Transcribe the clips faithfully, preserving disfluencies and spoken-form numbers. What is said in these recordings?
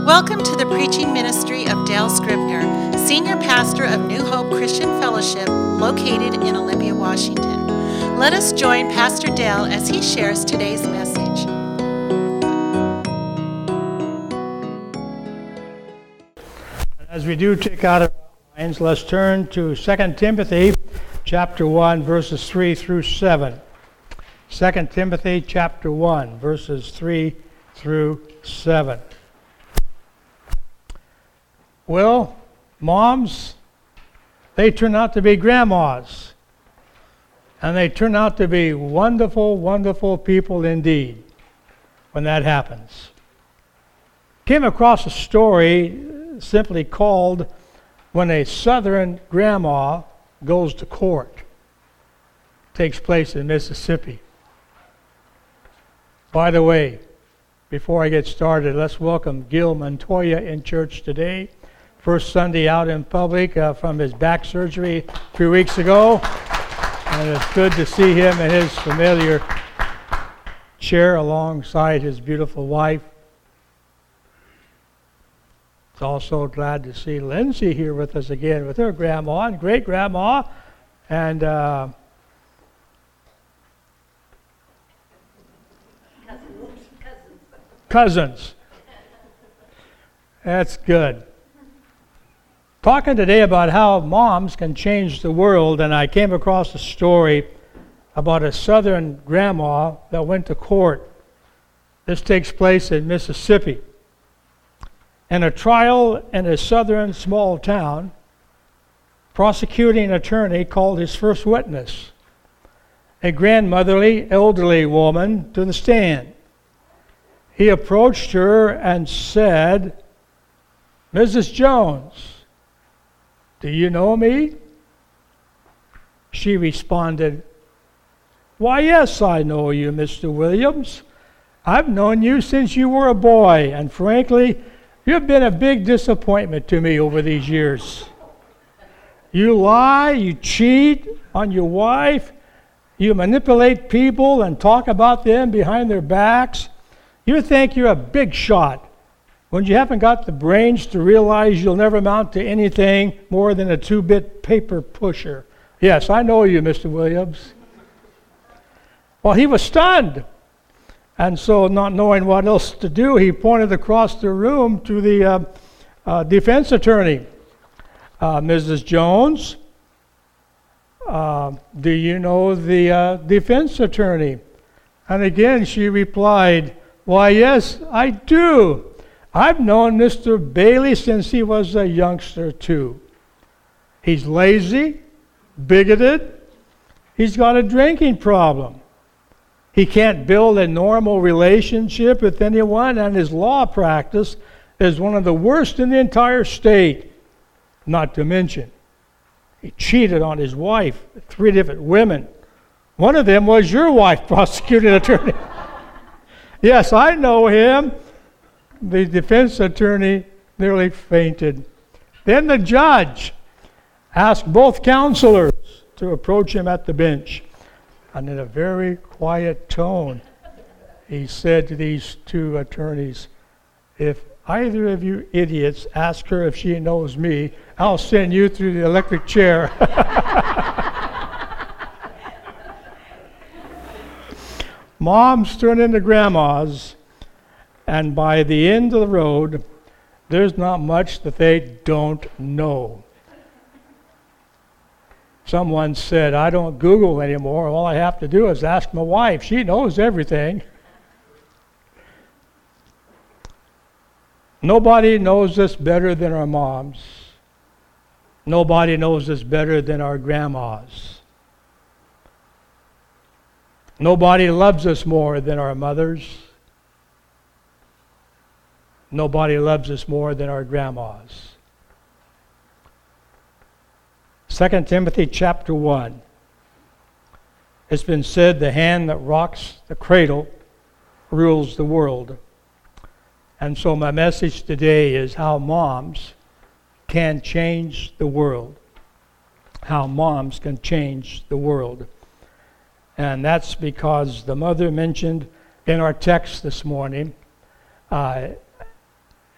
Welcome to the preaching ministry of Dale Scribner, Senior Pastor of New Hope Christian Fellowship, located in Olympia, Washington. Let us join Pastor Dale as he shares today's message. As we do take out our lines, let's turn to Second Timothy chapter one, verses three through seven. Second Timothy chapter one, verses three through seven. Well, moms, they turn out to be grandmas. And they turn out to be wonderful, wonderful people indeed when that happens. Came across a story simply called When a Southern Grandma Goes to Court. Takes place in Mississippi. By the way, before I get started, let's welcome Gil Montoya in church today. First Sunday out in public uh, from his back surgery three weeks ago. And it's good to see him in his familiar chair alongside his beautiful wife. It's also glad to see Lindsay here with us again with her grandma and great-grandma. And uh, cousins. Cousins. That's good. Talking today about how moms can change the world, and I came across a story about a Southern grandma that went to court. This takes place in Mississippi. In a trial in a southern small town, prosecuting attorney called his first witness, a grandmotherly, elderly woman, to the stand. He approached her and said, "Missus Jones, do you know me?" She responded, "Why, yes, I know you, Mister Williams. I've known you since you were a boy, and frankly, you've been a big disappointment to me over these years. You lie, you cheat on your wife, you manipulate people and talk about them behind their backs. You think you're a big shot when you haven't got the brains to realize you'll never amount to anything more than a two-bit paper pusher. Yes, I know you, Mister Williams." Well, he was stunned. And so, not knowing what else to do, he pointed across the room to the uh, uh, defense attorney. Uh, "Missus Jones, uh, do you know the uh, defense attorney?" And again, she replied, "Why, yes, I do. I've known Mister Bailey since he was a youngster, too. He's lazy, bigoted. He's got a drinking problem. He can't build a normal relationship with anyone, and his law practice is one of the worst in the entire state. Not to mention, he cheated on his wife with three different women. One of them was your wife, prosecuting attorney." "Yes, I know him." The defense attorney nearly fainted. Then the judge asked both counselors to approach him at the bench. And in a very quiet tone, he said to these two attorneys, "If either of you idiots ask her if she knows me, I'll send you through the electric chair." Moms turn into grandmas. And by the end of the road, there's not much that they don't know. Someone said, "I don't Google anymore. All I have to do is ask my wife. She knows everything." Nobody knows us better than our moms. Nobody knows us better than our grandmas. Nobody loves us more than our mothers. Nobody loves us more than our grandmas. Second Timothy chapter one. It's been said, the hand that rocks the cradle rules the world. And so my message today is how moms can change the world. How moms can change the world. And that's because the mother mentioned in our text this morning, uh,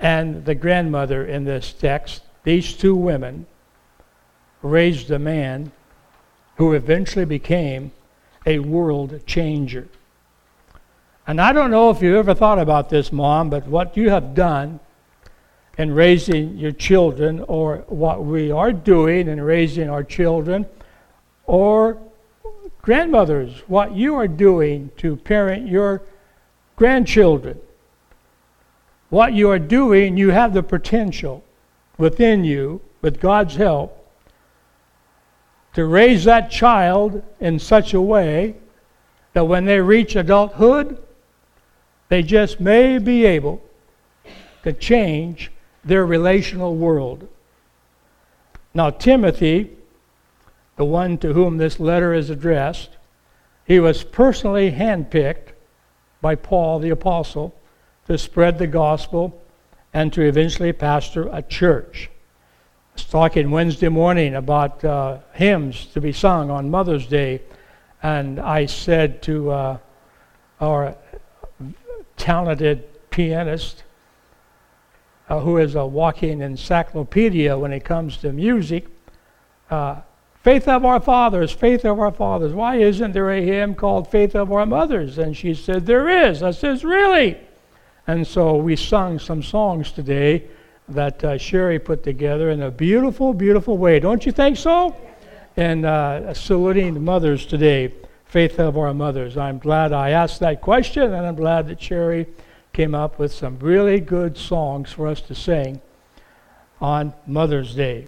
and the grandmother in this text, these two women raised a man who eventually became a world changer. And I don't know if you ever thought about this, Mom, but what you have done in raising your children, or what we are doing in raising our children, or grandmothers, what you are doing to parent your grandchildren. What you are doing, you have the potential within you, with God's help, to raise that child in such a way that when they reach adulthood, they just may be able to change their relational world. Now, Timothy, the one to whom this letter is addressed, he was personally handpicked by Paul the Apostle to spread the gospel and to eventually pastor a church. I was talking Wednesday morning about uh, hymns to be sung on Mother's Day, and I said to uh, our talented pianist, uh, who is a walking encyclopedia when it comes to music, uh, Faith of Our Fathers, Faith of Our Fathers. Why isn't there a hymn called Faith of Our Mothers? And she said, there is. I says, really? And so we sung some songs today that uh, Sherry put together in a beautiful, beautiful way. Don't you think so? And uh, saluting the mothers today, Faith of Our Mothers. I'm glad I asked that question, and I'm glad that Sherry came up with some really good songs for us to sing on Mother's Day.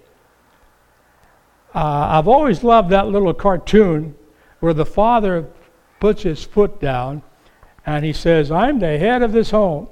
Uh, I've always loved that little cartoon where the father puts his foot down and he says, I'm the head of this home.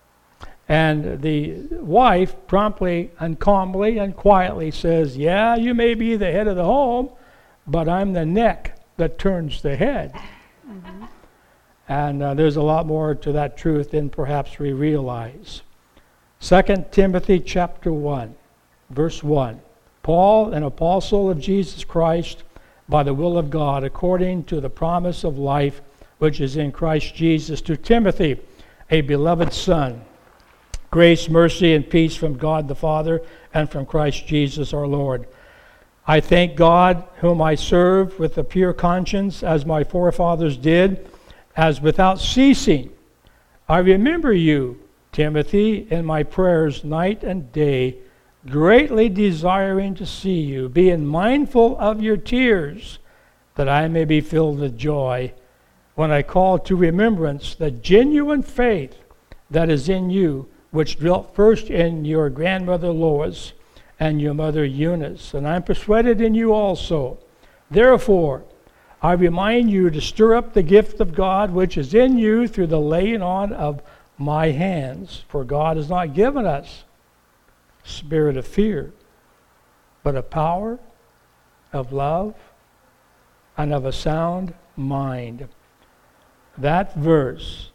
And the wife promptly and calmly and quietly says, yeah, you may be the head of the home, but I'm the neck that turns the head. Mm-hmm. And uh, there's a lot more to that truth than perhaps we realize. Second Timothy chapter one, verse one. Paul, an apostle of Jesus Christ, by the will of God, according to the promise of life which is in Christ Jesus, to Timothy, a beloved son. Grace, mercy, and peace from God the Father and from Christ Jesus our Lord. I thank God, whom I serve with a pure conscience, as my forefathers did, as without ceasing. I remember you, Timothy, in my prayers night and day, greatly desiring to see you, being mindful of your tears, that I may be filled with joy when I call to remembrance the genuine faith that is in you, which dwelt first in your grandmother Lois and your mother Eunice, and I'm persuaded in you also. Therefore, I remind you to stir up the gift of God which is in you through the laying on of my hands. For God has not given us spirit of fear, but of power, of love, and of a sound mind. That verse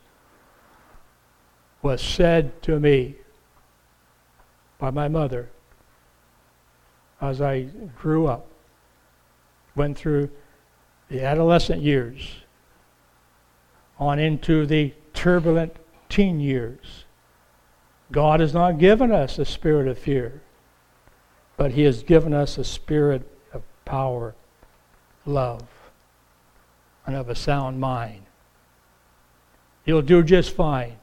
was said to me by my mother as I grew up, went through the adolescent years, on into the turbulent teen years. God has not given us a spirit of fear, but He has given us a spirit of power, love, and of a sound mind. You'll do just fine.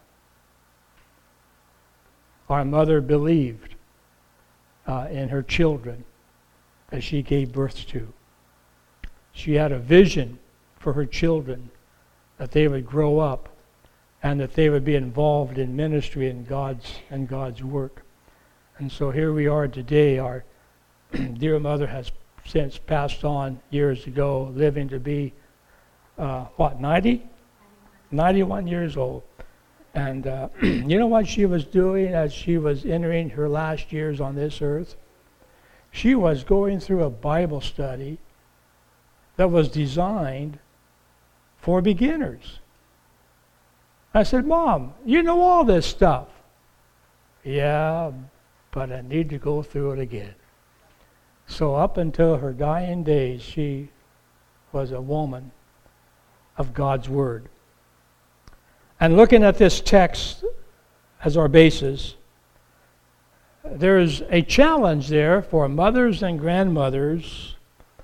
Our mother believed uh, in her children that she gave birth to. She had a vision for her children that they would grow up and that they would be involved in ministry and God's and God's work. And so here we are today. Our dear mother has since passed on years ago, living to be, uh, what, ninety? ninety-one years old. And uh, you know what she was doing as she was entering her last years on this earth? She was going through a Bible study that was designed for beginners. I said, Mom, you know all this stuff. Yeah, but I need to go through it again. So up until her dying days, she was a woman of God's Word. And looking at this text as our basis, there's a challenge there for mothers and grandmothers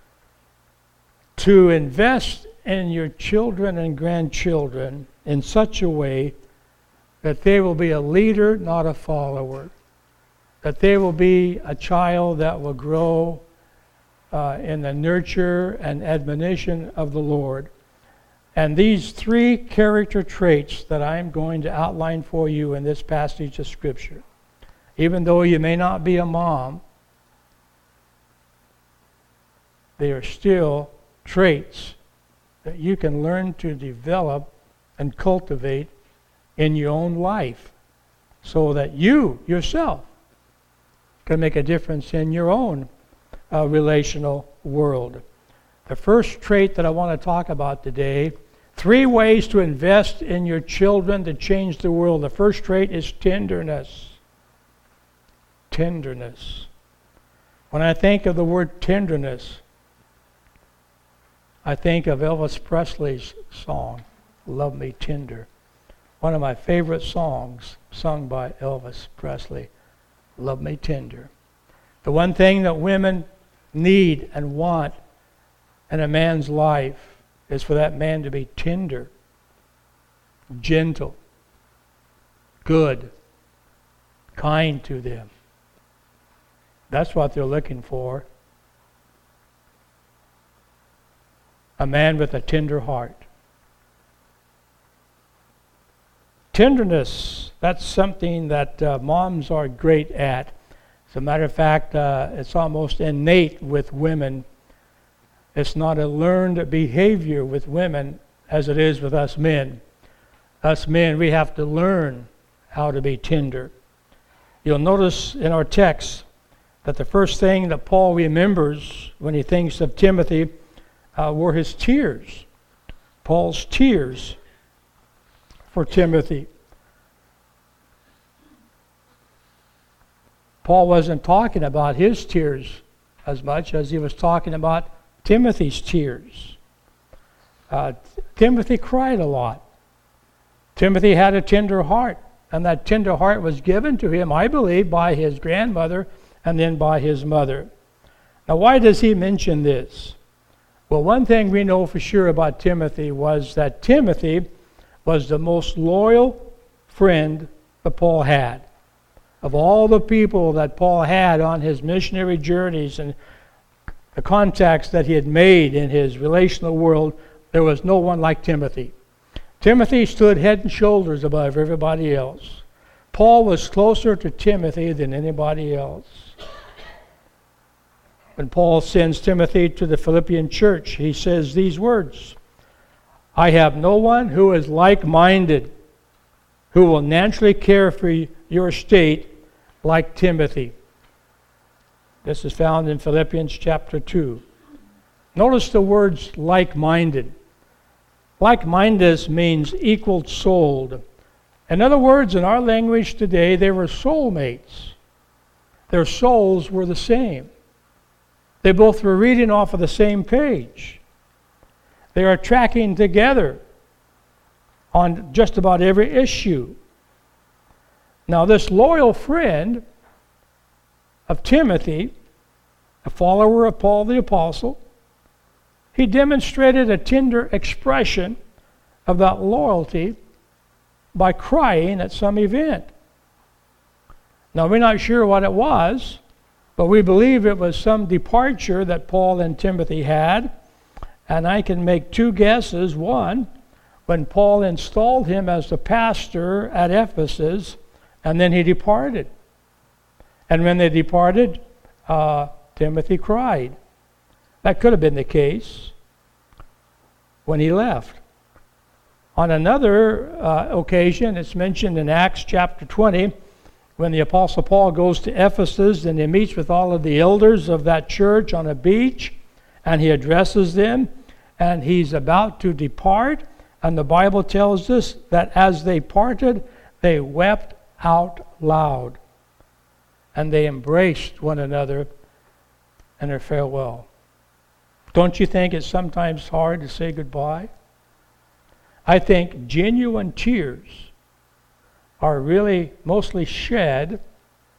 to invest in your children and grandchildren in such a way that they will be a leader, not a follower. That they will be a child that will grow uh, in the nurture and admonition of the Lord. And these three character traits that I'm going to outline for you in this passage of Scripture, even though you may not be a mom, they are still traits that you can learn to develop and cultivate in your own life so that you yourself can make a difference in your own uh, relational world. The first trait that I want to talk about today, three ways to invest in your children to change the world. The first trait is tenderness. Tenderness. When I think of the word tenderness, I think of Elvis Presley's song, Love Me Tender. One of my favorite songs sung by Elvis Presley, Love Me Tender. The one thing that women need and want in a man's life is for that man to be tender, gentle, good, kind to them. That's what they're looking for. A man with a tender heart. Tenderness, that's something that uh, moms are great at. As a matter of fact, uh, it's almost innate with women. It's not a learned behavior with women as it is with us men. Us men, we have to learn how to be tender. You'll notice in our text that the first thing that Paul remembers when he thinks of Timothy uh, were his tears. Paul's tears for Timothy. Paul wasn't talking about his tears as much as he was talking about Timothy's tears. Uh, Timothy cried a lot. Timothy had a tender heart, and that tender heart was given to him, I believe, by his grandmother and then by his mother. Now, why does he mention this? Well, one thing we know for sure about Timothy was that Timothy was the most loyal friend that Paul had. Of all the people that Paul had on his missionary journeys and the contacts that he had made in his relational world, there was no one like Timothy. Timothy stood head and shoulders above everybody else. Paul was closer to Timothy than anybody else. When Paul sends Timothy to the Philippian church, he says these words, I have no one who is like-minded, who will naturally care for your state like Timothy. This is found in Philippians chapter two. Notice the words like-minded. Like-minded means equal-souled. In other words, in our language today, they were soulmates. Their souls were the same. They both were reading off of the same page. They are tracking together on just about every issue. Now, this loyal friend of Timothy, a follower of Paul the Apostle, he demonstrated a tender expression of that loyalty by crying at some event. Now, we're not sure what it was, but we believe it was some departure that Paul and Timothy had. And I can make two guesses. One, when Paul installed him as the pastor at Ephesus, and then he departed. And when they departed, uh, Timothy cried. That could have been the case when he left. On another uh, occasion, it's mentioned in Acts chapter twenty, when the Apostle Paul goes to Ephesus and he meets with all of the elders of that church on a beach, and he addresses them, and he's about to depart, and the Bible tells us that as they parted, they wept out loud, and they embraced one another in their farewell. Don't you think it's sometimes hard to say goodbye? I think genuine tears are really mostly shed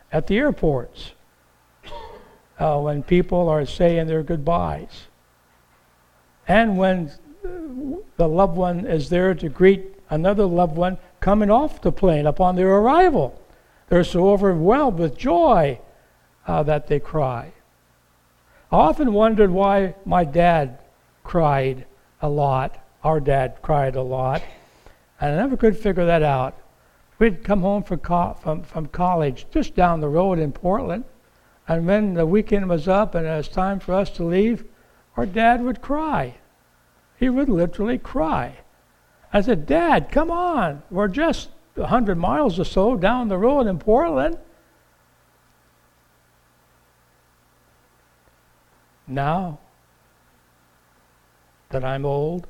at the airports, uh, when people are saying their goodbyes, and when the loved one is there to greet another loved one coming off the plane upon their arrival. They're so overwhelmed with joy uh, that they cry. I often wondered why my dad cried a lot. Our dad cried a lot. And I never could figure that out. We'd come home from, co- from, from college just down the road in Portland. And when the weekend was up and it was time for us to leave, our dad would cry. He would literally cry. I said, Dad, come on. We're just a hundred miles or so down the road in Portland. Now that I'm old,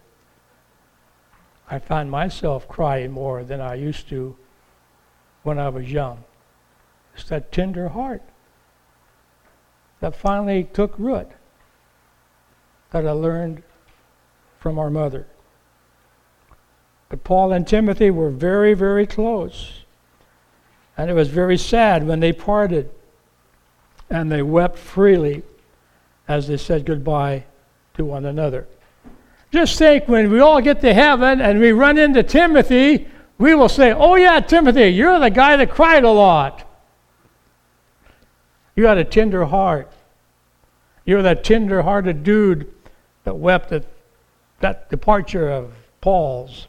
I find myself crying more than I used to when I was young. It's that tender heart that finally took root that I learned from our mother. But Paul and Timothy were very, very close. And it was very sad when they parted. And they wept freely as they said goodbye to one another. Just think, when we all get to heaven and we run into Timothy, we will say, oh yeah, Timothy, you're the guy that cried a lot. You had a tender heart. You're that tender-hearted dude that wept at that departure of Paul's.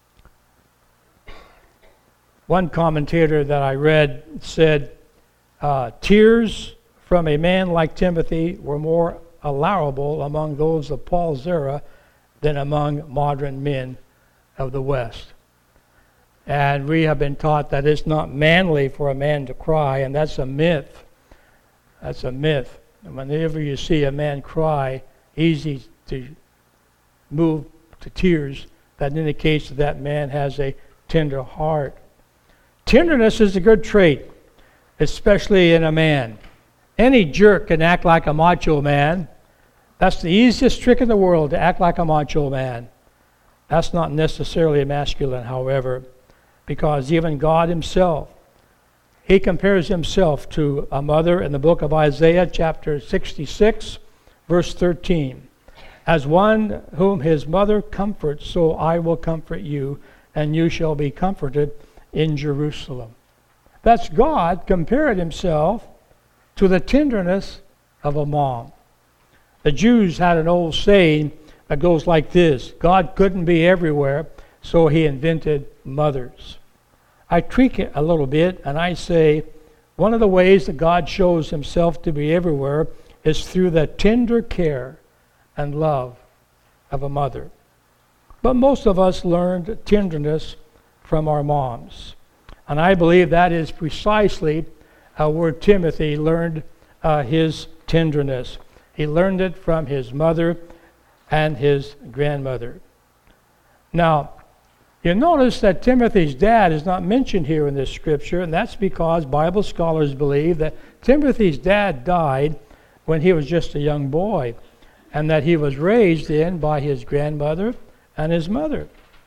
One commentator that I read said, uh, tears from a man like Timothy were more allowable among those of Paul's era than among modern men of the West. And we have been taught that it's not manly for a man to cry, and that's a myth. That's a myth. And whenever you see a man cry, easy to move to tears, that indicates that that man has a tender heart. Tenderness is a good trait, especially in a man. Any jerk can act like a macho man. That's the easiest trick in the world, to act like a macho man. That's not necessarily masculine, however, because even God himself, he compares himself to a mother in the book of Isaiah, chapter sixty-six, verse thirteen. As one whom his mother comforts, so I will comfort you, and you shall be comforted in Jerusalem. That's God compared himself to the tenderness of a mom. The Jews had an old saying that goes like this: God couldn't be everywhere, so he invented mothers. I tweak it a little bit and I say one of the ways that God shows himself to be everywhere is through the tender care and love of a mother. But most of us learned tenderness from our moms. And I believe that is precisely uh, where Timothy learned uh, his tenderness. He learned it from his mother and his grandmother. Now, you notice that Timothy's dad is not mentioned here in this scripture, and that's because Bible scholars believe that Timothy's dad died when he was just a young boy, and that he was raised in by his grandmother and his mother.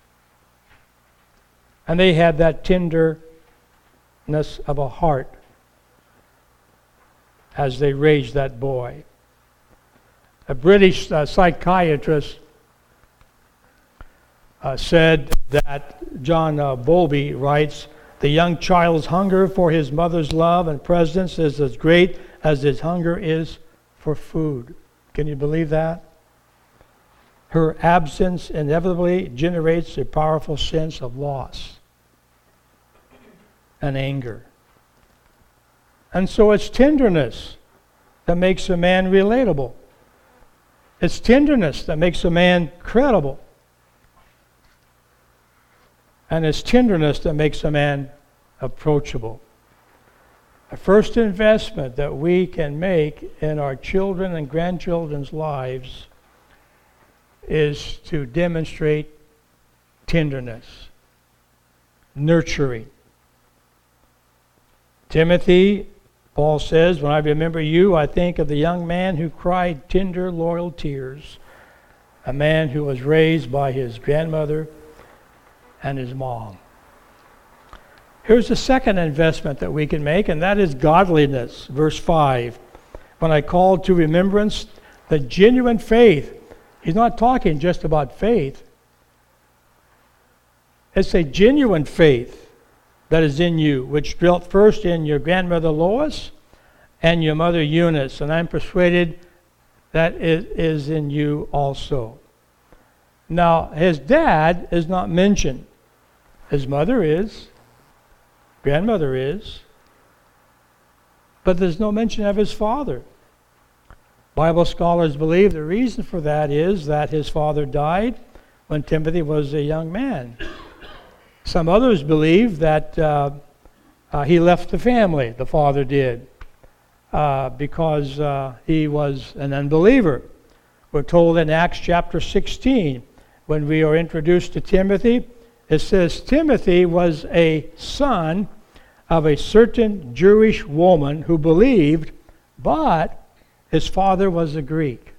And they had that tenderness of a heart as they raised that boy. A British uh, psychiatrist uh, said that, John uh, Bowlby writes, the young child's hunger for his mother's love and presence is as great as his hunger is for food. Can you believe that? Her absence inevitably generates a powerful sense of loss and anger. And so it's tenderness that makes a man relatable. It's tenderness that makes a man credible. And it's tenderness that makes a man approachable. The first investment that we can make in our children and grandchildren's lives is to demonstrate tenderness, nurturing. Timothy, Paul says, when I remember you, I think of the young man who cried tender, loyal tears, a man who was raised by his grandmother and his mom. Here's the second investment that we can make, and that is godliness. Verse five. When I called to remembrance the genuine faith. He's not talking just about faith. It's a genuine faith that is in you, which dwelt first in your grandmother Lois and your mother Eunice, and I'm persuaded that it is in you also. Now, his dad is not mentioned. His mother is, grandmother is, but there's no mention of his father. Bible scholars believe the reason for that is that his father died when Timothy was a young man. Some others believe that uh, uh, he left the family, the father did, uh, because uh, he was an unbeliever. We're told in Acts chapter sixteen, when we are introduced to Timothy, it says, Timothy was a son of a certain Jewish woman who believed, but his father was a Greek.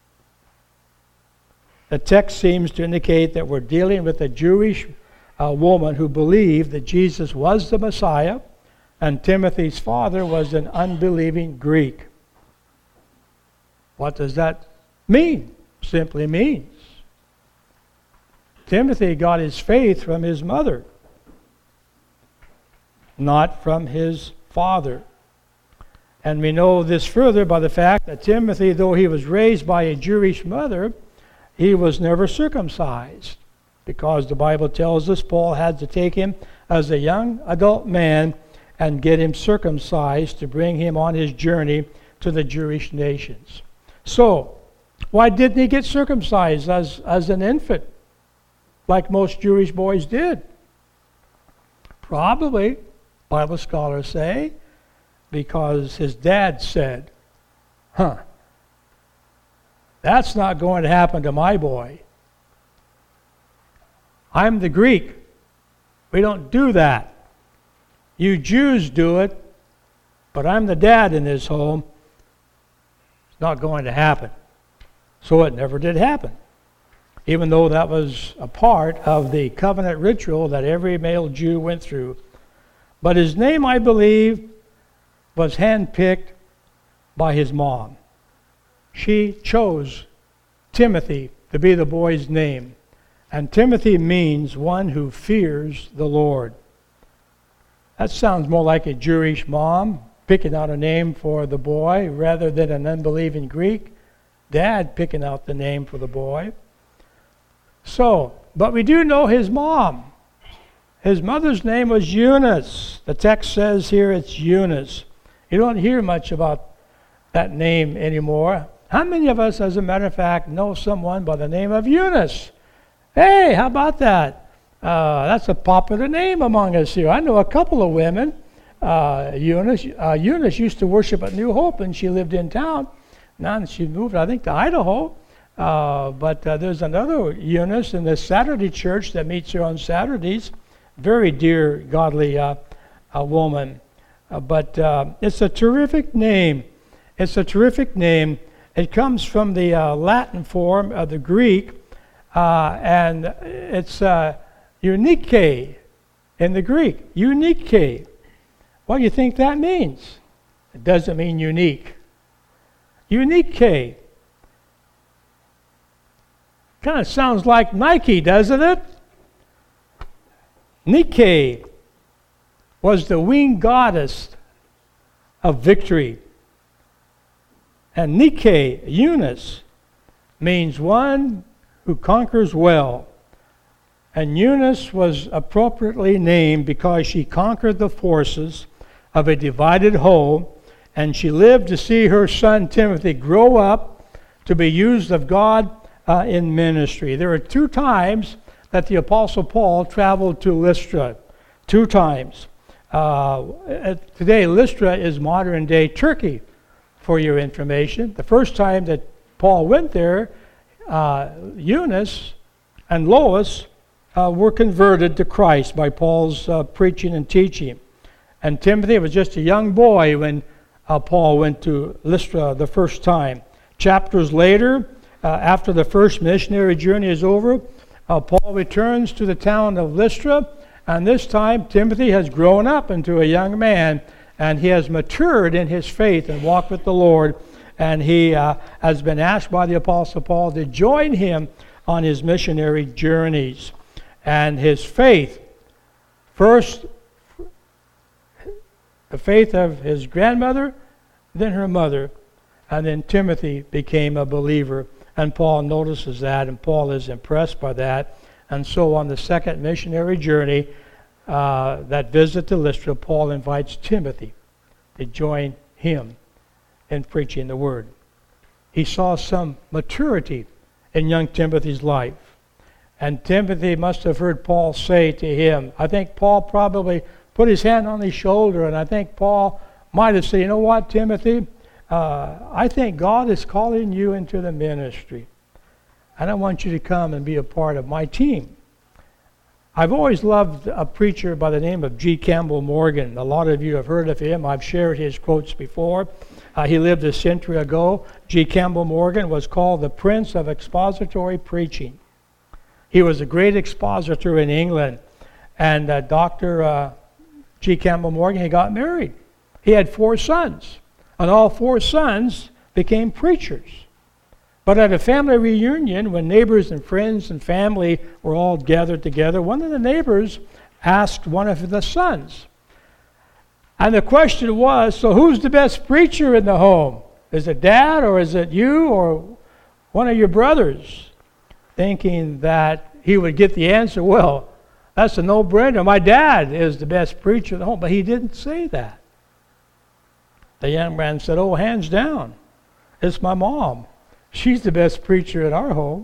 The text seems to indicate that we're dealing with a Jewish uh, woman who believed that Jesus was the Messiah, and Timothy's father was an unbelieving Greek. What does that mean? Simply means Timothy got his faith from his mother, not from his father. And we know this further by the fact that Timothy, though he was raised by a Jewish mother, he was never circumcised, because the Bible tells us Paul had to take him as a young adult man and get him circumcised to bring him on his journey to the Jewish nations. So, why didn't he get circumcised as, as an infant, like most Jewish boys did? Probably, Bible scholars say, because his dad said, huh, that's not going to happen to my boy. I'm the Greek. We don't do that. You Jews do it, but I'm the dad in this home. It's not going to happen. So it never did happen, even though that was a part of the covenant ritual that every male Jew went through. But his name, I believe, was handpicked by his mom. She chose Timothy to be the boy's name. And Timothy means one who fears the Lord. That sounds more like a Jewish mom picking out a name for the boy rather than an unbelieving Greek dad picking out the name for the boy. So, but we do know his mom. His mother's name was Eunice. The text says here it's Eunice. You don't hear much about that name anymore. How many of us, as a matter of fact, know someone by the name of Eunice? Hey, how about that? Uh, that's a popular name among us here. I know a couple of women. Uh, Eunice, uh, Eunice used to worship at New Hope, and she lived in town. Now she moved, I think, to Idaho. Uh, but uh, there's another Eunice in the Saturday church that meets here on Saturdays. Very dear, godly uh, uh, woman. Uh, but uh, it's a terrific name. It's a terrific name. It comes from the uh, Latin form of the Greek, uh, and it's uh, Eunike in the Greek. Eunike. What do you think that means? It doesn't mean unique. Eunike. Kind of sounds like Nike, doesn't it? Nike was the winged goddess of victory. And Nike, Eunice, means one who conquers well. And Eunice was appropriately named because she conquered the forces of a divided home, and she lived to see her son Timothy grow up to be used of God uh, in ministry. There were two times that the Apostle Paul traveled to Lystra. Two times. Uh, today, Lystra is modern-day Turkey, for your information. The first time that Paul went there, uh, Eunice and Lois uh, were converted to Christ by Paul's uh, preaching and teaching. And Timothy was just a young boy when uh, Paul went to Lystra the first time. Chapters later, uh, after the first missionary journey is over, uh, Paul returns to the town of Lystra, And this time, Timothy has grown up into a young man, and he has matured in his faith and walked with the Lord. And he uh, has been asked by the Apostle Paul to join him on his missionary journeys. And his faith, first, the faith of his grandmother, then her mother, and then Timothy became a believer. And Paul notices that, and Paul is impressed by that. And so on the second missionary journey, uh, that visit to Lystra, Paul invites Timothy to join him in preaching the word. He saw some maturity in young Timothy's life. And Timothy must have heard Paul say to him, I think Paul probably put his hand on his shoulder, and I think Paul might have said, you know what, Timothy, uh, I think God is calling you into the ministry. And I want you to come and be a part of my team. I've always loved a preacher by the name of G. Campbell Morgan. A lot of you have heard of him. I've shared his quotes before. Uh, he lived a century ago. G. Campbell Morgan was called the Prince of Expository Preaching. He was a great expositor in England. And uh, Doctor Uh, G. Campbell Morgan, he got married. He had four sons. And all four sons became preachers. But at a family reunion, when neighbors and friends and family were all gathered together, one of the neighbors asked one of the sons. And the question was, so who's the best preacher in the home? Is it Dad, or is it you, or one of your brothers? Thinking that he would get the answer, well, that's a no-brainer. My dad is the best preacher in the home. But he didn't say that. The young man said, oh, hands down, it's my mom. She's the best preacher in our home.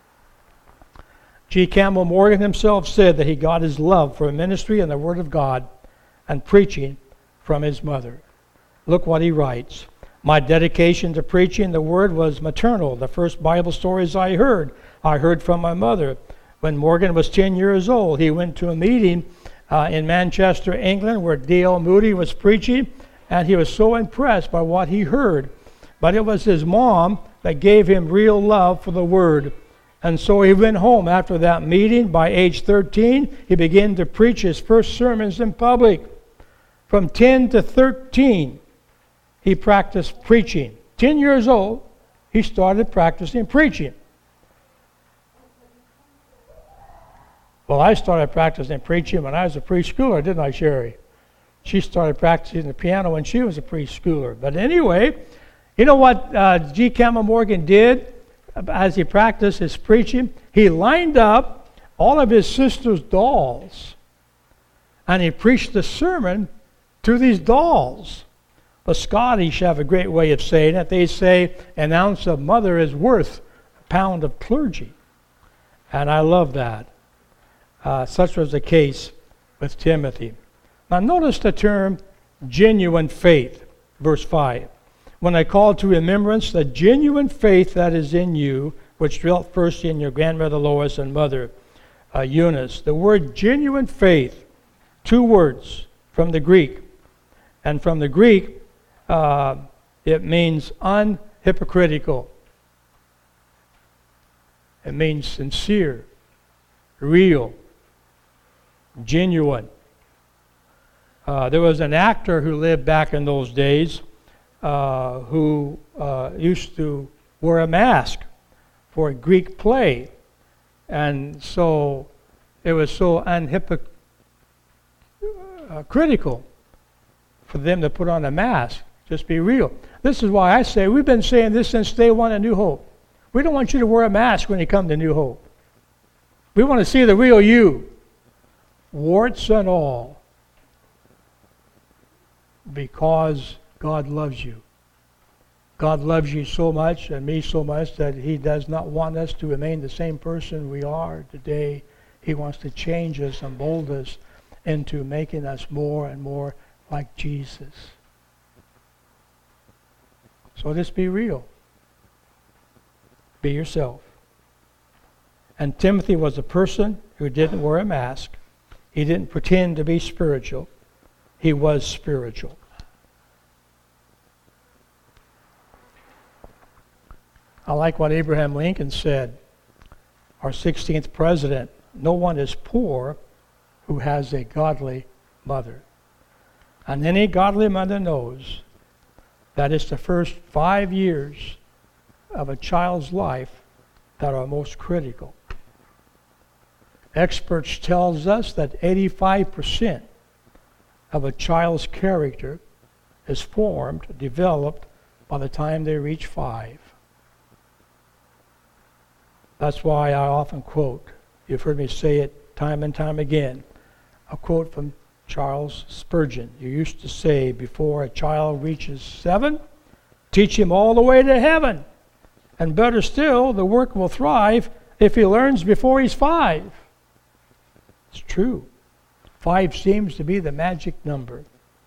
G. Campbell Morgan himself said that he got his love for ministry and the Word of God and preaching from his mother. Look what he writes. My dedication to preaching the Word was maternal. The first Bible stories I heard, I heard from my mother. When Morgan was ten years old, he went to a meeting uh, in Manchester, England, where D L Moody was preaching, and he was so impressed by what he heard. But it was his mom that gave him real love for the Word. And so he went home after that meeting. By age thirteen, he began to preach his first sermons in public. From ten to thirteen, he practiced preaching. ten years old, he started practicing preaching. Well, I started practicing preaching when I was a preschooler, didn't I, Sherry? She started practicing the piano when she was a preschooler. But anyway, you know what uh, G. Campbell Morgan did as he practiced his preaching? He lined up all of his sister's dolls, and he preached the sermon to these dolls. The Scottish have a great way of saying it. They say an ounce of mother is worth a pound of clergy. And I love that. Uh, such was the case with Timothy. Now notice the term genuine faith, verse five. When I call to remembrance the genuine faith that is in you, which dwelt first in your grandmother Lois and mother uh, Eunice. The word genuine faith, two words from the Greek. And from the Greek, uh, it means unhypocritical. It means sincere, real, genuine. Uh, there was an actor who lived back in those days uh, who uh, used to wear a mask for a Greek play. And so it was so unhypocritical for them to put on a mask. Just be real. This is why I say, we've been saying this since day one at New Hope. We don't want you to wear a mask when you come to New Hope. We want to see the real you, warts and all, because God loves you. God loves you so much and me so much that He does not want us to remain the same person we are today. He wants to change us and mold us into making us more and more like Jesus. So just be real. Be yourself. And Timothy was a person who didn't wear a mask. He didn't pretend to be spiritual. He was spiritual. I like what Abraham Lincoln said, our sixteenth president. No one is poor who has a godly mother. And any godly mother knows that it's the first five years of a child's life that are most critical. Experts tells us that eighty-five percent of a child's character is formed, developed, by the time they reach five. That's why I often quote, you've heard me say it time and time again, a quote from Charles Spurgeon. You used to say, before a child reaches seven, teach him all the way to heaven. And better still, the work will thrive if he learns before he's five. It's true. Five seems to be the magic number.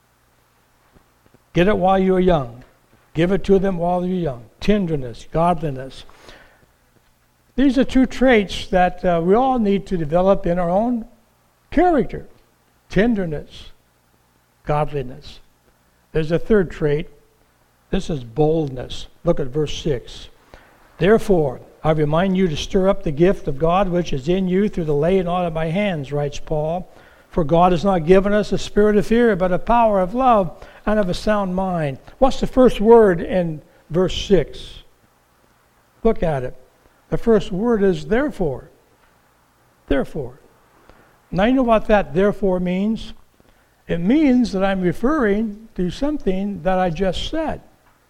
Get it while you're young. Give it to them while you're young. Tenderness, godliness. These are two traits that uh, we all need to develop in our own character. Tenderness, godliness. There's a third trait. This is boldness. Look at verse six. Therefore, I remind you to stir up the gift of God which is in you through the laying on of my hands, writes Paul. For God has not given us a spirit of fear, but a power of love and of a sound mind. What's the first word in verse six? Look at it. The first word is therefore. Therefore. Now you know what that therefore means? It means that I'm referring to something that I just said.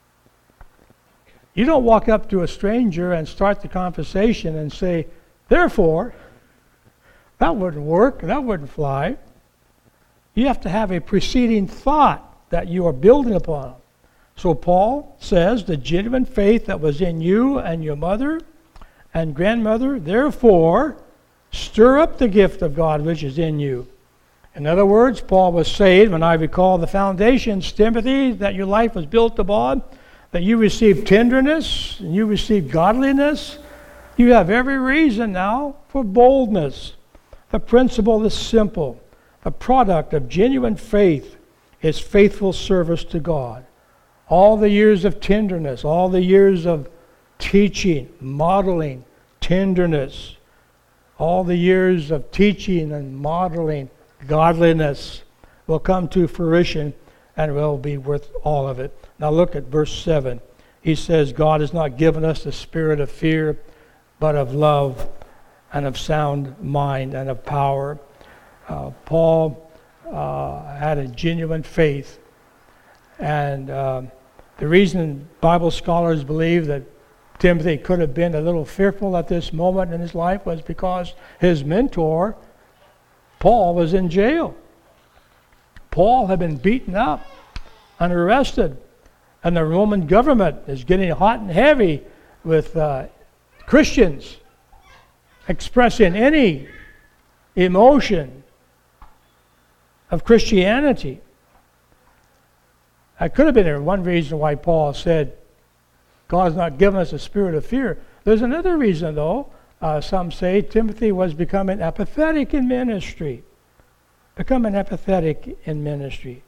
You don't walk up to a stranger and start the conversation and say, therefore. That wouldn't work. That wouldn't fly. You have to have a preceding thought that you are building upon. So Paul says, the genuine faith that was in you and your mother and grandmother, therefore, stir up the gift of God which is in you. In other words, Paul was saying, when I recall the foundations, Timothy, that your life was built upon, that you received tenderness and you received godliness, you have every reason now for boldness. The principle is simple. The product of genuine faith is faithful service to God. All the years of tenderness, all the years of teaching, modeling, tenderness, all the years of teaching and modeling godliness will come to fruition and will be worth all of it. Now look at verse seven. He says, God has not given us the spirit of fear, but of love and of sound mind and of power. Uh, Paul uh, had a genuine faith. And uh, the reason Bible scholars believe that Timothy could have been a little fearful at this moment in his life was because his mentor, Paul, was in jail. Paul had been beaten up and arrested. And the Roman government is getting hot and heavy with uh, Christians expressing any emotion of Christianity. That could have been one reason why Paul said, God has not given us a spirit of fear. There's another reason, though. Uh, some say Timothy was becoming apathetic in ministry. Becoming apathetic in ministry.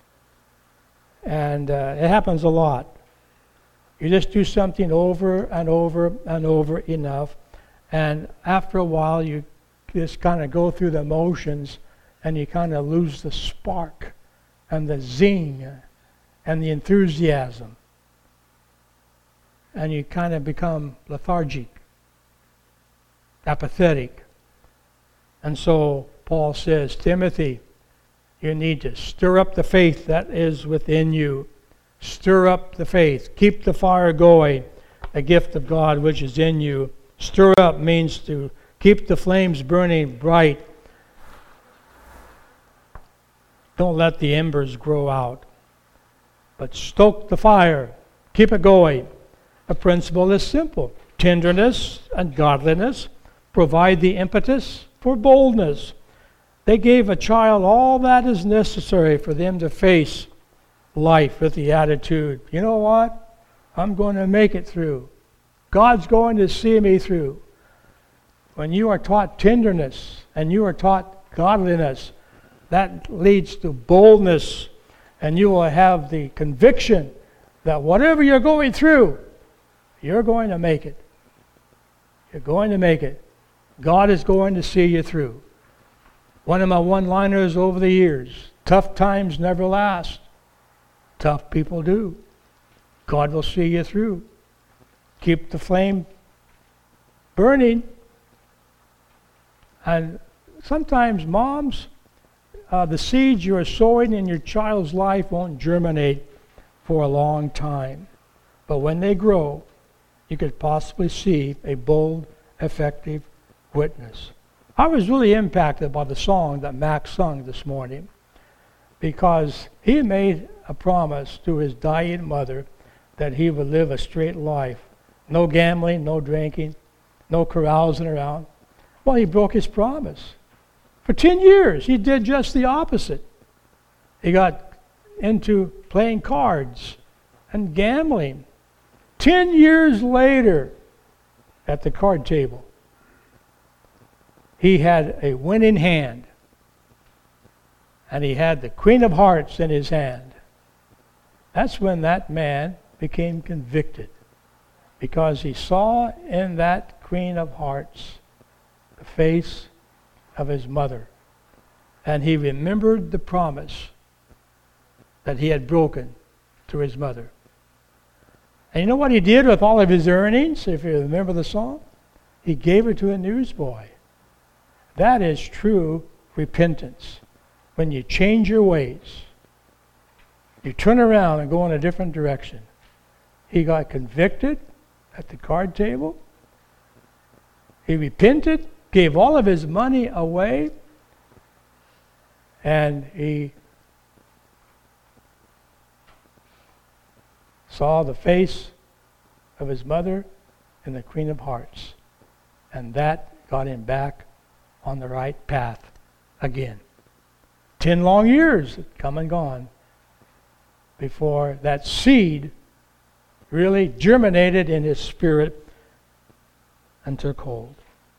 And uh, it happens a lot. You just do something over and over and over enough, and after a while you just kind of go through the motions and you kind of lose the spark and the zing and the enthusiasm. And you kind of become lethargic, apathetic. And so Paul says, Timothy, you need to stir up the faith that is within you. Stir up the faith. Keep the fire going, the gift of God which is in you. Stir up means to keep the flames burning bright. Don't let the embers grow out, but stoke the fire. Keep it going. The principle is simple. Tenderness and godliness provide the impetus for boldness. They gave a child all that is necessary for them to face life with the attitude, you know what? I'm going to make it through. God's going to see me through. When you are taught tenderness and you are taught godliness, that leads to boldness, and you will have the conviction that whatever you're going through, you're going to make it. You're going to make it. God is going to see you through. One of my one-liners over the years, tough times never last. Tough people do. God will see you through. Keep the flame burning. And sometimes, moms, uh, the seeds you are sowing in your child's life won't germinate for a long time. But when they grow, you could possibly see a bold, effective witness. I was really impacted by the song that Max sung this morning, because he made a promise to his dying mother that he would live a straight life. No gambling, no drinking, no carousing around. Well, he broke his promise. For ten years, he did just the opposite. He got into playing cards and gambling. Ten years later, at the card table, he had a winning hand. And he had the Queen of Hearts in his hand. That's when that man became convicted, because he saw in that Queen of Hearts the face of his mother. And he remembered the promise that he had broken to his mother. And you know what he did with all of his earnings, if you remember the song? He gave it to a newsboy. That is true repentance. When you change your ways, you turn around and go in a different direction. He got convicted at the card table. He repented, gave all of his money away, and he saw the face of his mother and the Queen of Hearts. And that got him back on the right path again. Ten long years had come and gone before that seed really germinated in his spirit and took hold.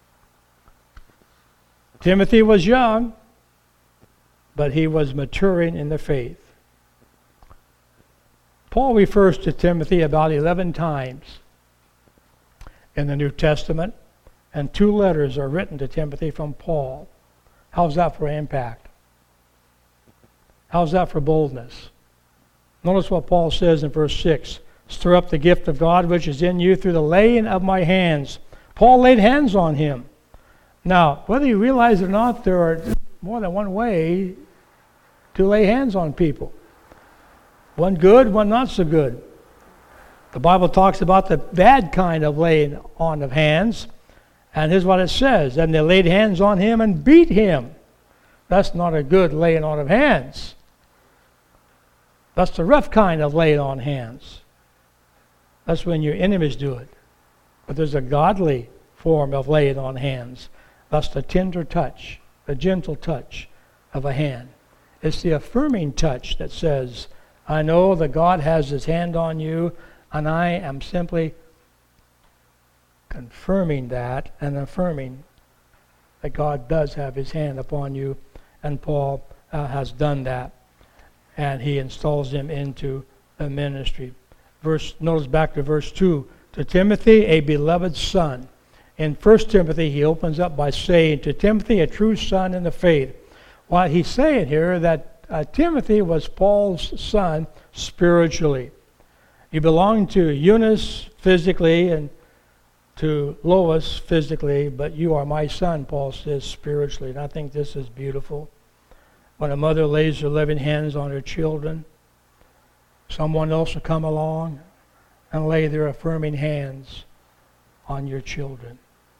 Timothy was young, but he was maturing in the faith. Paul refers to Timothy about eleven times in the New Testament, and two letters are written to Timothy from Paul. How's that for impact? How's that for boldness? Notice what Paul says in verse six. Stir up the gift of God which is in you through the laying of my hands. Paul laid hands on him. Now, whether you realize it or not, there are more than one way to lay hands on people. One good, one not so good. The Bible talks about the bad kind of laying on of hands. And here's what it says. And they laid hands on him and beat him. That's not a good laying on of hands. That's the rough kind of laying on hands. That's when your enemies do it. But there's a godly form of laying on hands. That's the tender touch, the gentle touch of a hand. It's the affirming touch that says, I know that God has his hand on you, and I am simply confirming that and affirming that God does have his hand upon you. And Paul uh, has done that. And he installs him into the ministry. Verse, notice back to verse two. To Timothy, a beloved son. In First Timothy, he opens up by saying, to Timothy, a true son in the faith. Well, he's saying here that uh, Timothy was Paul's son spiritually. He belonged to Eunice physically and to Lois physically, but you are my son, Paul says, spiritually. And I think this is beautiful. When a mother lays her loving hands on her children, someone else will come along and lay their affirming hands on your children.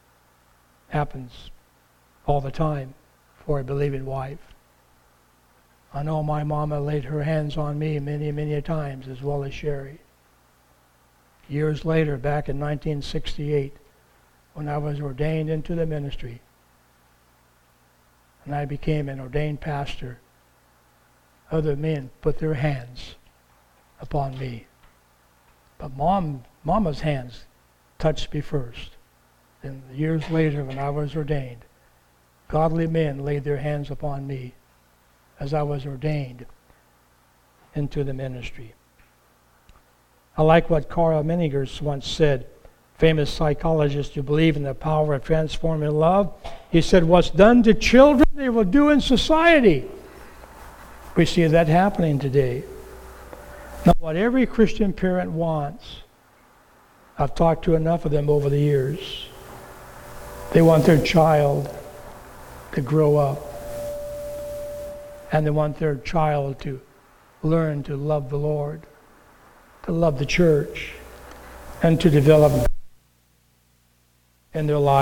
Happens all the time for a believing wife. I know my mama laid her hands on me many, many times, as well as Sherry. Years later, back in nineteen sixty-eight, when I was ordained into the ministry, and I became an ordained pastor, other men put their hands upon me. But mom, Mama's hands touched me first. Then years later, when I was ordained, godly men laid their hands upon me as I was ordained into the ministry. I like what Carl Meningers once said, famous psychologist who believed in the power of transforming love. He said, what's done to children, they will do in society. We see that happening today. Now, what every Christian parent wants, I've talked to enough of them over the years, they want their child to grow up, and they want their child to learn to love the Lord, to love the church, and to develop in their lives.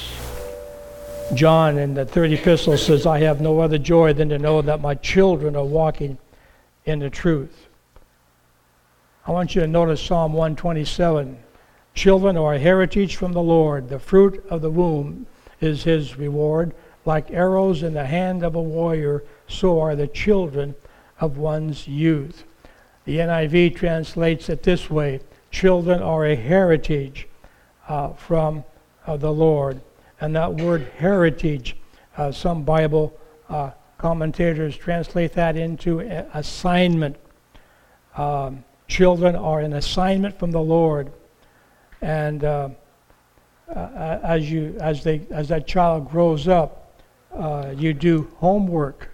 John in the third epistle says, I have no other joy than to know that my children are walking in the truth. I want you to notice Psalm one twenty-seven. Children are a heritage from the Lord. The fruit of the womb is his reward. Like arrows in the hand of a warrior, so are the children of one's youth. The N I V translates it this way. Children are a heritage uh, from uh, the Lord. And that word heritage, uh, some Bible uh, commentators translate that into assignment. Um, children are an assignment from the Lord. And uh, uh, as you, as they, as that child grows up, uh, you do homework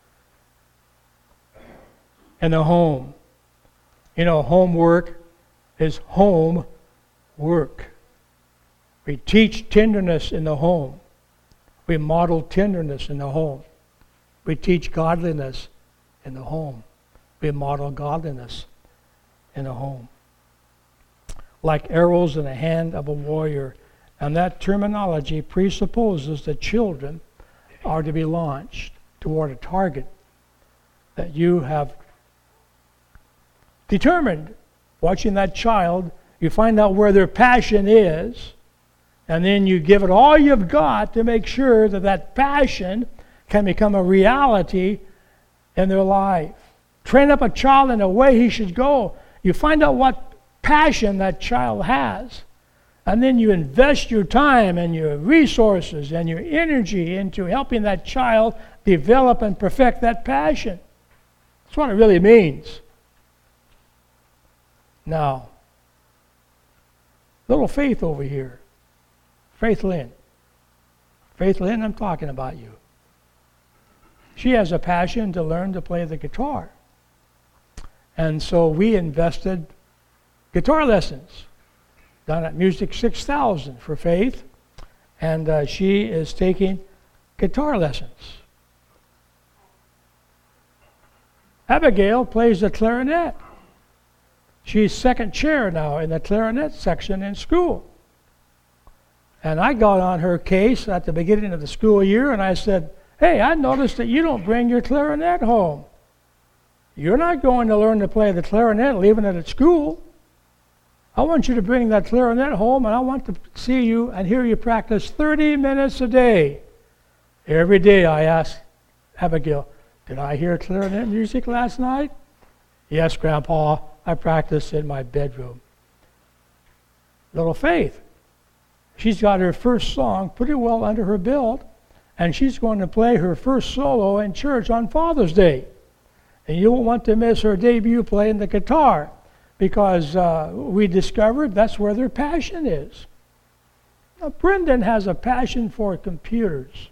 in the home. You know, homework is home work. We teach tenderness in the home. We model tenderness in the home. We teach godliness in the home. We model godliness in the home. Like arrows in the hand of a warrior. And that terminology presupposes that children are to be launched toward a target that you have determined. Watching that child, you find out where their passion is, and then you give it all you've got to make sure that that passion can become a reality in their life. Train up a child in the way he should go. You find out what passion that child has, and then you invest your time and your resources and your energy into helping that child develop and perfect that passion. That's what it really means. Now, little Faith over here. Faith Lynn. Faith Lynn, I'm talking about you. She has a passion to learn to play the guitar. And so we invested guitar lessons down at Music six thousand for Faith. And uh, she is taking guitar lessons. Abigail plays the clarinet. She's second chair now in the clarinet section in school. And I got on her case at the beginning of the school year and I said, hey, I noticed that you don't bring your clarinet home. You're not going to learn to play the clarinet leaving it at school. I want you to bring that clarinet home and I want to see you and hear you practice thirty minutes a day. Every day I ask Abigail, did I hear clarinet music last night? Yes, Grandpa. I practiced in my bedroom. Little Faith. She's got her first song pretty well under her belt, and she's going to play her first solo in church on Father's Day. And you won't want to miss her debut playing the guitar, because uh, we discovered that's where their passion is. Now, Brendan has a passion for computers.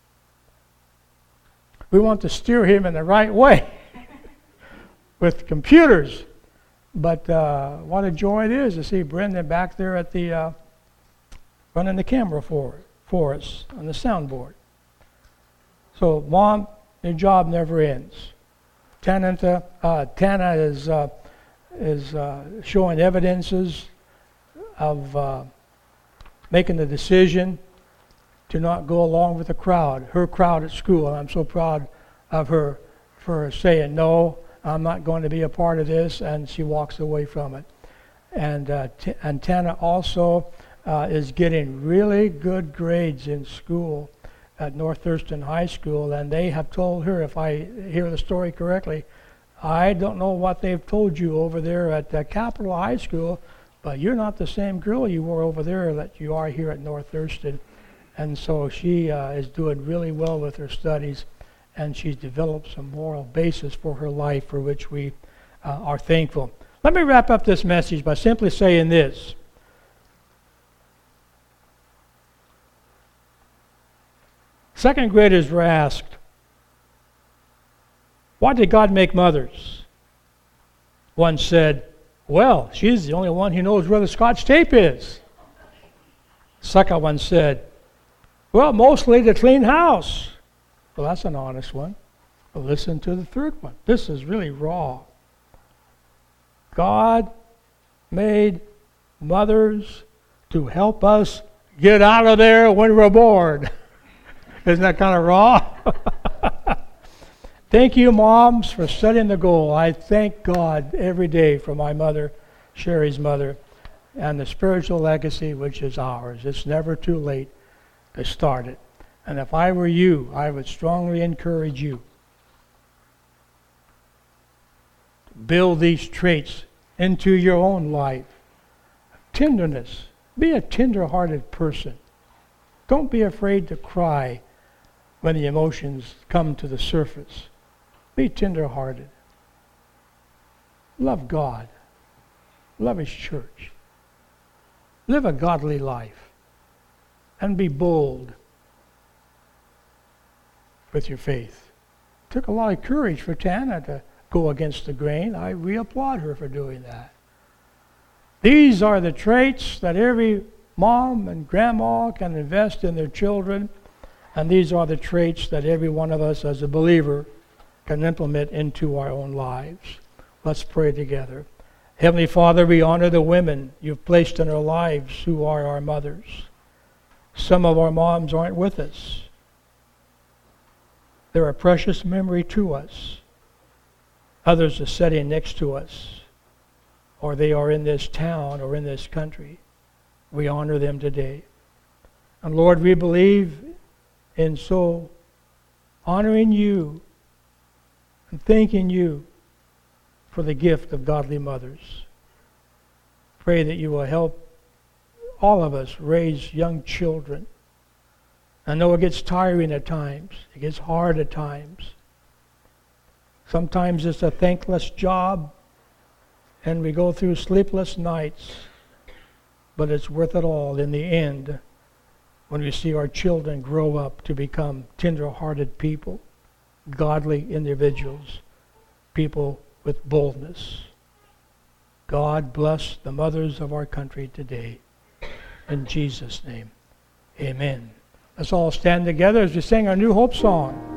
We want to steer him in the right way with computers. But uh, what a joy it is to see Brendan back there at the uh, running the camera for for us on the soundboard. So, Mom, your job never ends. Tana, uh, Tana is uh, is uh, showing evidences of uh, making the decision to not go along with the crowd, her crowd at school. And I'm so proud of her for saying no. I'm not going to be a part of this, and she walks away from it. And, uh, T- and Tana also uh, is getting really good grades in school at North Thurston High School, and they have told her, if I hear the story correctly, I don't know what they've told you over there at uh, Capital High School, but you're not the same girl you were over there that you are here at North Thurston. And so she uh, is doing really well with her studies, and she's developed some moral basis for her life for which we uh, are thankful. Let me wrap up this message by simply saying this. Second graders were asked, why did God make mothers? One said, well, she's the only one who knows where the Scotch tape is. Second one said, well, mostly to clean house. Well, that's an honest one. But listen to the third one. This is really raw. God made mothers to help us get out of there when we're bored. Isn't that kind of raw? Thank you, moms, for setting the goal. I thank God every day for my mother, Sherry's mother, and the spiritual legacy which is ours. It's never too late to start it. And if I were you, I would strongly encourage you to build these traits into your own life. Tenderness. Be a tender-hearted person. Don't be afraid to cry when the emotions come to the surface. Be tender-hearted. Love God. Love His church. Live a godly life. And be bold with your faith. It took a lot of courage for Tana to go against the grain. I we applaud her for doing that. These are the traits that every mom and grandma can invest in their children, and these are the traits that every one of us as a believer can implement into our own lives. Let's pray together. Heavenly Father, we honor the women you've placed in our lives who are our mothers. Some of our moms aren't with us. They're a precious memory to us. Others are sitting next to us, or they are in this town or in this country. We honor them today. And Lord, we believe in so honoring you and thanking you for the gift of godly mothers. Pray that you will help all of us raise young children. I know it gets tiring at times. It gets hard at times. Sometimes it's a thankless job, and we go through sleepless nights. But it's worth it all in the end when we see our children grow up to become tender-hearted people, godly individuals, people with boldness. God bless the mothers of our country today. In Jesus' name, amen. Let's all stand together as we sing our New Hope song.